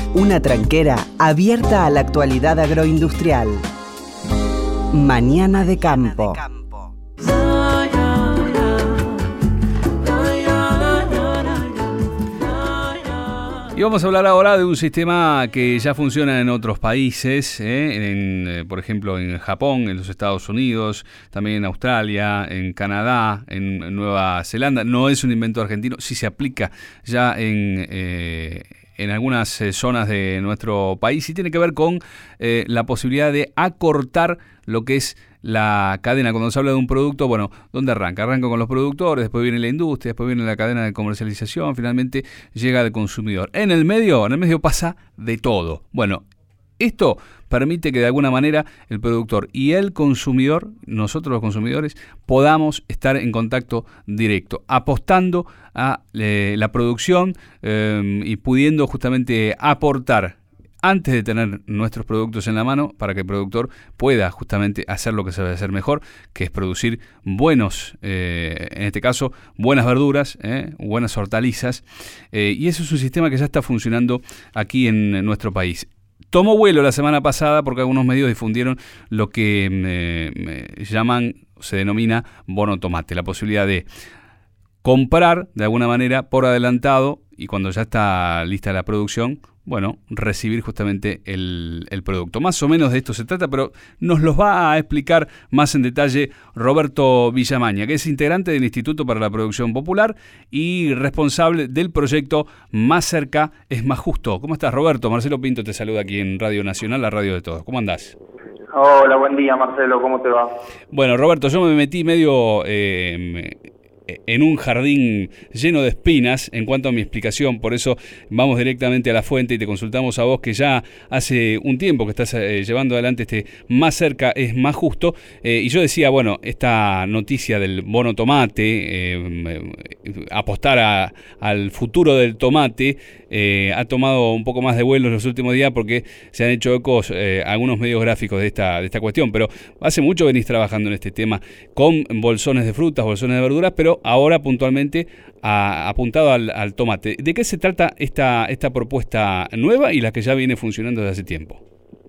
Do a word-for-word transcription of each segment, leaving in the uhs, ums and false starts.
Una tranquera abierta a la actualidad agroindustrial. Mañana de Campo. Y vamos a hablar ahora de un sistema que ya funciona en otros países, ¿eh? en, eh, por ejemplo en Japón, en los Estados Unidos, también en Australia, en Canadá, en, en Nueva Zelanda. No es un invento argentino, sí se aplica ya en, eh, en algunas eh, zonas de nuestro país y tiene que ver con eh, la posibilidad de acortar lo que es la cadena. Cuando se habla de un producto, bueno, ¿dónde arranca? Arranca con los productores, después viene la industria, después viene la cadena de comercialización, finalmente llega al consumidor. En el medio, en el medio pasa de todo. Bueno, esto permite que de alguna manera el productor y el consumidor, nosotros los consumidores, podamos estar en contacto directo, apostando a eh, la producción eh, y pudiendo justamente aportar antes de tener nuestros productos en la mano, para que el productor pueda justamente hacer lo que sabe hacer mejor, que es producir buenos, eh, en este caso, buenas verduras, eh, buenas hortalizas, eh, y eso es un sistema que ya está funcionando aquí en nuestro país. Tomó vuelo la semana pasada porque algunos medios difundieron lo que eh, llaman, se denomina bono tomate, la posibilidad de comprar de alguna manera por adelantado y cuando ya está lista la producción, bueno, recibir justamente el, el producto. Más o menos de esto se trata, pero nos los va a explicar más en detalle Roberto Villamaña, que es integrante del Instituto para la Producción Popular y responsable del proyecto Más Cerca es Más Justo. ¿Cómo estás, Roberto? Marcelo Pinto te saluda aquí en Radio Nacional, la radio de todos. ¿Cómo andás? Hola, buen día, Marcelo. ¿Cómo te va? Bueno, Roberto, yo me metí medio Eh, en un jardín lleno de espinas en cuanto a mi explicación, por eso vamos directamente a la fuente y te consultamos a vos, que ya hace un tiempo que estás eh, llevando adelante este Más Cerca es Más Justo, eh, y yo decía, bueno, esta noticia del bono tomate, eh, apostar a, al futuro del tomate, eh, ha tomado un poco más de vuelo en los últimos días porque se han hecho ecos eh, algunos medios gráficos de esta, de esta cuestión, pero hace mucho venís trabajando en este tema con bolsones de frutas, bolsones de verduras, pero ahora puntualmente a, apuntado al, al tomate. ¿De qué se trata esta, esta propuesta nueva y la que ya viene funcionando desde hace tiempo?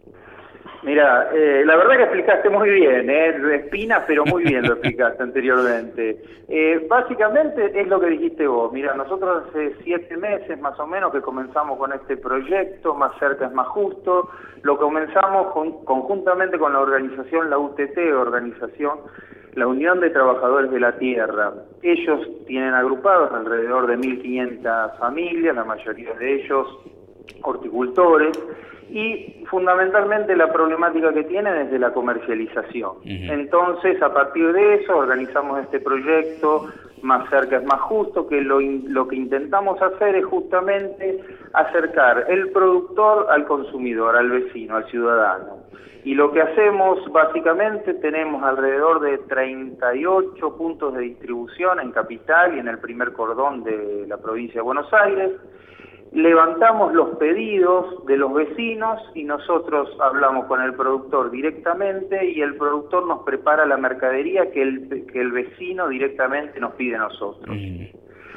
Mira, eh, la verdad que explicaste muy bien, ¿eh? Espina, pero muy bien lo explicaste anteriormente. Eh, básicamente es lo que dijiste vos. Mira, nosotros hace siete meses más o menos que comenzamos con este proyecto, Más Cerca es Más Justo. Lo comenzamos con, conjuntamente con la organización, la U T T, organización la Unión de Trabajadores de la Tierra. Ellos tienen agrupados alrededor de mil quinientas familias, la mayoría de ellos horticultores, y fundamentalmente la problemática que tienen es de la comercialización. Uh-huh. Entonces, a partir de eso, organizamos este proyecto Más Cerca es Más Justo, que lo, lo que intentamos hacer es justamente acercar el productor al consumidor, al vecino, al ciudadano. Y lo que hacemos, básicamente, tenemos alrededor de treinta y ocho puntos de distribución en Capital y en el primer cordón de la provincia de Buenos Aires. Levantamos los pedidos de los vecinos y nosotros hablamos con el productor directamente y el productor nos prepara la mercadería que el, que el vecino directamente nos pide a nosotros. Mm.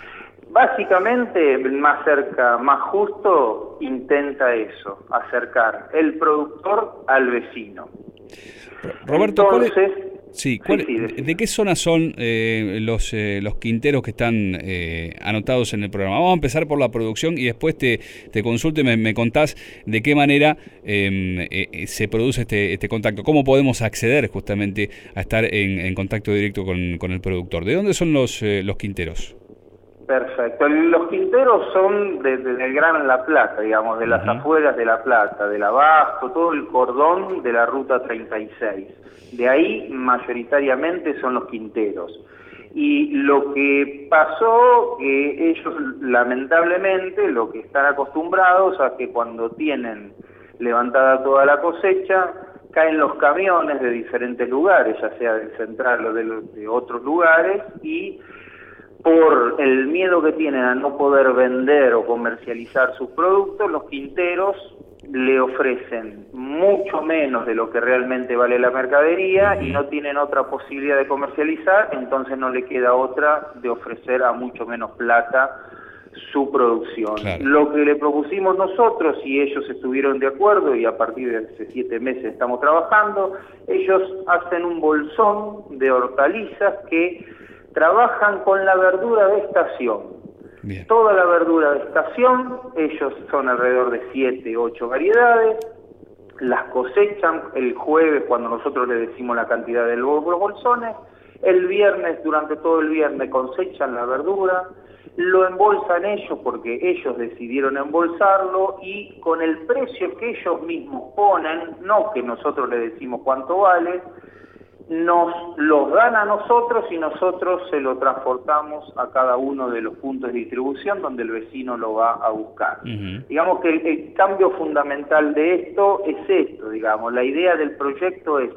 Básicamente, Más Cerca, Más Justo intenta eso, acercar el productor al vecino. Roberto, Entonces, ¿cuál es? Sí, ¿cuál, sí, sí, ¿de qué zona son eh, los eh, los quinteros que están eh, anotados en el programa? Vamos a empezar por la producción y después te, te consulto y me, me contás de qué manera eh, eh, se produce este, este contacto. ¿Cómo podemos acceder justamente a estar en, en contacto directo con, con el productor? ¿De dónde son los, eh, los quinteros? Perfecto. Los quinteros son desde de el Gran La Plata, digamos, de las uh-huh. afueras de La Plata, del Abasto, todo el cordón de la Ruta treinta y seis. De ahí, mayoritariamente, son los quinteros. Y lo que pasó, que ellos, lamentablemente, lo que están acostumbrados a que cuando tienen levantada toda la cosecha, caen los camiones de diferentes lugares, ya sea del central o de, los, de otros lugares, y por el miedo que tienen a no poder vender o comercializar sus productos, los quinteros le ofrecen mucho menos de lo que realmente vale la mercadería y no tienen otra posibilidad de comercializar, entonces no le queda otra de ofrecer a mucho menos plata su producción. Claro. Lo que le propusimos nosotros, y ellos estuvieron de acuerdo, y a partir de hace siete meses estamos trabajando, ellos hacen un bolsón de hortalizas que trabajan con la verdura de estación. Bien. Toda la verdura de estación, ellos son alrededor de siete, ocho variedades, las cosechan el jueves cuando nosotros le decimos la cantidad de los bolsones, el viernes, durante todo el viernes cosechan la verdura, lo embolsan ellos porque ellos decidieron embolsarlo y con el precio que ellos mismos ponen, no que nosotros le decimos cuánto vale, nos los dan a nosotros y nosotros se lo transportamos a cada uno de los puntos de distribución donde el vecino lo va a buscar. Uh-huh. Digamos que el, el cambio fundamental de esto es esto, digamos, la idea del proyecto es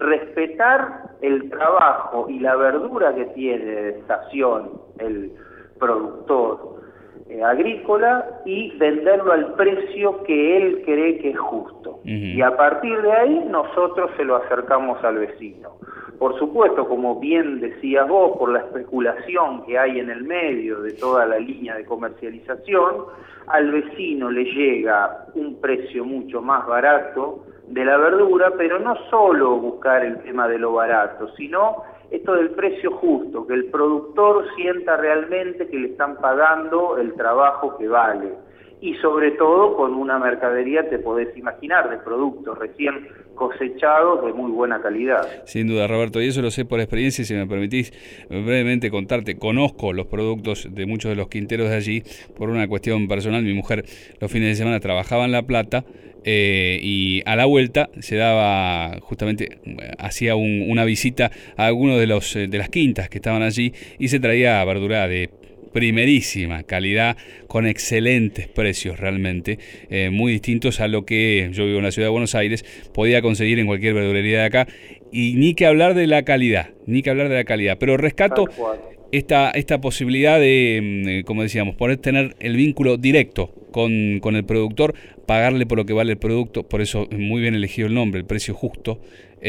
respetar el trabajo y la verdura que tiene de estación el productor eh, agrícola y venderlo al precio que él cree que es justo. Uh-huh. Y a partir de ahí nosotros se lo acercamos al vecino. Por supuesto, como bien decías vos, por la especulación que hay en el medio de toda la línea de comercialización, al vecino le llega un precio mucho más barato de la verdura, pero no solo buscar el tema de lo barato, sino esto del precio justo, que el productor sienta realmente que le están pagando el trabajo que vale. Y sobre todo con una mercadería, te podés imaginar, de productos recién cosechados de muy buena calidad. Sin duda, Roberto, y eso lo sé por experiencia, y si me permitís brevemente contarte, conozco los productos de muchos de los quinteros de allí por una cuestión personal. Mi mujer los fines de semana trabajaba en La Plata, Eh, y a la vuelta se daba justamente, hacía un, una visita a algunos de los de las quintas que estaban allí y se traía verdura de primerísima calidad con excelentes precios realmente, eh, muy distintos a lo que yo vivo en la ciudad de Buenos Aires, podía conseguir en cualquier verdulería de acá, y ni que hablar de la calidad, ni que hablar de la calidad, pero rescato esta, esta posibilidad de, como decíamos, poder tener el vínculo directo con, con el productor, pagarle por lo que vale el producto, por eso muy bien elegido el nombre, el precio justo.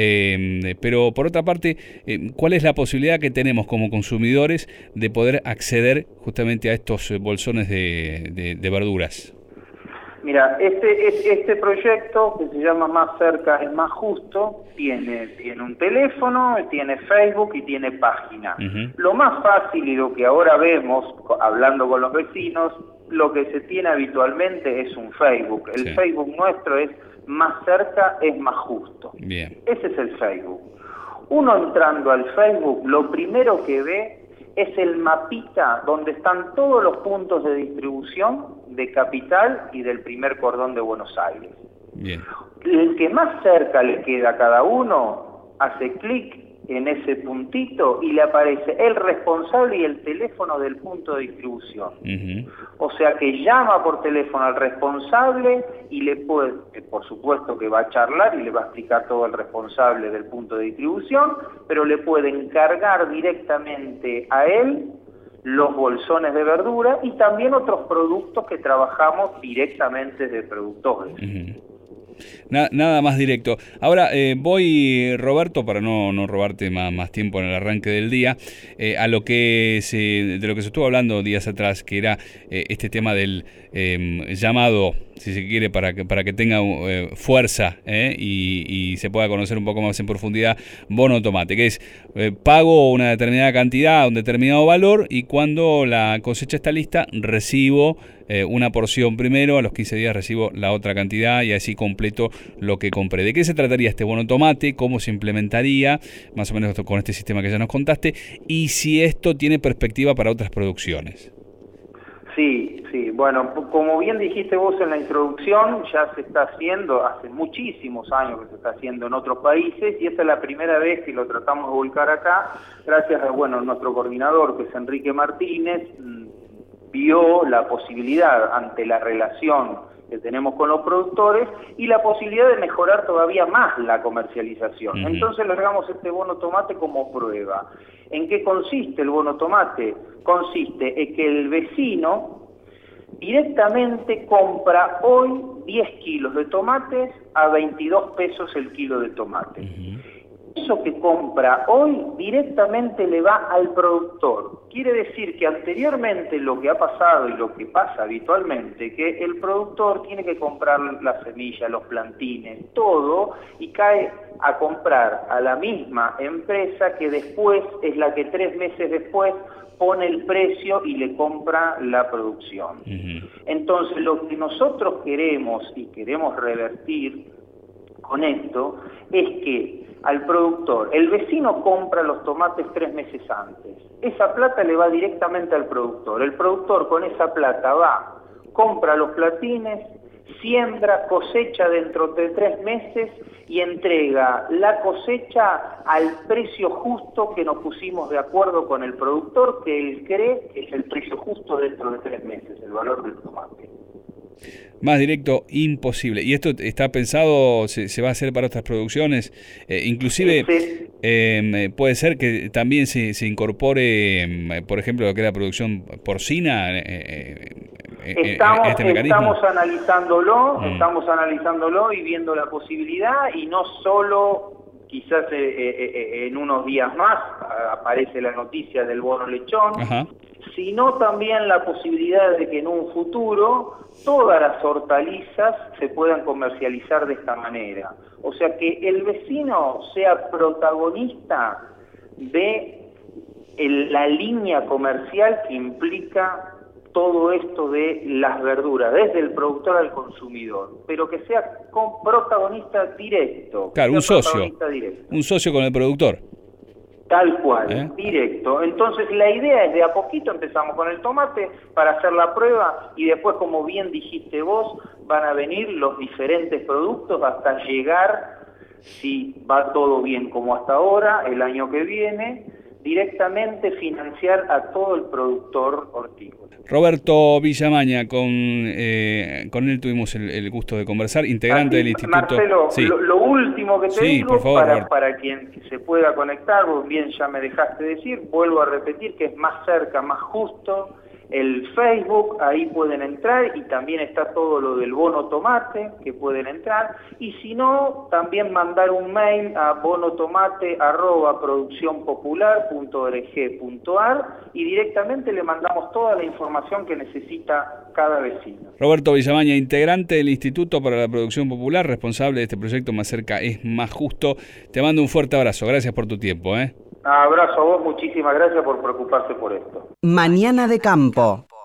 Eh, pero por otra parte, eh, ¿cuál es la posibilidad que tenemos como consumidores de poder acceder justamente a estos bolsones de, de, de verduras? Mira, este, este proyecto que se llama Más Cerca es Más Justo, tiene, tiene un teléfono, tiene Facebook y tiene página. Uh-huh. Lo más fácil y lo que ahora vemos, hablando con los vecinos, lo que se tiene habitualmente es un Facebook. El sí. Facebook nuestro es Más Cerca es Más Justo. Bien. Ese es el Facebook. Uno entrando al Facebook, lo primero que ve es el mapita donde están todos los puntos de distribución de Capital y del primer cordón de Buenos Aires. Bien. El que más cerca le queda a cada uno, hace clic en ese puntito y le aparece el responsable y el teléfono del punto de distribución. Uh-huh. O sea que llama por teléfono al responsable y le puede, por supuesto que va a charlar y le va a explicar todo el responsable del punto de distribución, pero le puede encargar directamente a él los bolsones de verdura y también otros productos que trabajamos directamente de productores. Uh-huh. Nada, nada más directo. Ahora eh, voy, Roberto, para no, no robarte más, más tiempo en el arranque del día, eh, a lo que se, de lo que se estuvo hablando días atrás, que era eh, este tema del eh, llamado, si se quiere, para que, para que tenga eh, fuerza eh, y, y se pueda conocer un poco más en profundidad, bono tomate, que es eh, pago una determinada cantidad, un determinado valor, y cuando la cosecha está lista, recibo Eh, una porción primero, a los quince días recibo la otra cantidad y así completo lo que compré. ¿De qué se trataría este bono tomate? ¿Cómo se implementaría? Más o menos con este sistema que ya nos contaste. Y si esto tiene perspectiva para otras producciones. Sí, sí. Bueno, como bien dijiste vos en la introducción, ya se está haciendo, hace muchísimos años que se está haciendo en otros países y esta es la primera vez que lo tratamos de volcar acá, gracias a bueno nuestro coordinador, que es Enrique Martínez, vio la posibilidad ante la relación que tenemos con los productores y la posibilidad de mejorar todavía más la comercialización. Uh-huh. Entonces le damos este bono tomate como prueba. ¿En qué consiste el bono tomate? Consiste en que el vecino directamente compra hoy diez kilos de tomates a veintidós pesos el kilo de tomate. Uh-huh. eso que compra hoy directamente le va al productor. Quiere decir que anteriormente lo que ha pasado y lo que pasa habitualmente, que el productor tiene que comprar la semilla, los plantines, todo, y cae a comprar a la misma empresa que después es la que tres meses después pone el precio y le compra la producción. Uh-huh. Entonces, lo que nosotros queremos y queremos revertir con esto es que al productor, el vecino compra los tomates tres meses antes, esa plata le va directamente al productor, el productor con esa plata va, compra los platines, siembra, cosecha dentro de tres meses y entrega la cosecha al precio justo que nos pusimos de acuerdo con el productor, que él cree que es el precio justo dentro de tres meses, el valor del tomate. Más directo, imposible. ¿Y esto está pensado, se, se va a hacer para otras producciones? Eh, inclusive, sí. eh, puede ser que también se, se incorpore, eh, por ejemplo, lo que es la producción porcina, eh, eh, Estamos, este mecanismo. estamos analizándolo, mm. estamos analizándolo y viendo la posibilidad, y no solo, quizás eh, eh, en unos días más aparece la noticia del bono lechón, Ajá. sino también la posibilidad de que en un futuro todas las hortalizas se puedan comercializar de esta manera. O sea, que el vecino sea protagonista de el, la línea comercial que implica todo esto de las verduras, desde el productor al consumidor, pero que sea con protagonista directo. Claro, un socio, directo. un socio con el productor. Tal cual, ¿Eh? directo. Entonces la idea es de a poquito empezamos con el tomate para hacer la prueba y después, como bien dijiste vos, van a venir los diferentes productos hasta llegar, si va todo bien como hasta ahora, el año que viene, directamente financiar a todo el productor hortícola. Roberto Villamaña, con eh, con él tuvimos el, el gusto de conversar, integrante Así, del Instituto... Marcelo, sí. lo, lo último que te sí, digo, por favor, para, para quien se pueda conectar, vos bien ya me dejaste decir, vuelvo a repetir que es más cerca, más justo, el Facebook, ahí pueden entrar, y también está todo lo del bono tomate, que pueden entrar, y si no, también mandar un mail a bonotomate arroba produccionpopular punto org punto ar y directamente le mandamos toda la información que necesita cada vecino. Roberto Villamaña, integrante del Instituto para la Producción Popular, responsable de este proyecto Más Cerca es Más Justo. Te mando un fuerte abrazo, gracias por tu tiempo, ¿eh? Abrazo a vos, muchísimas gracias por preocuparse por esto. Mañana de campo.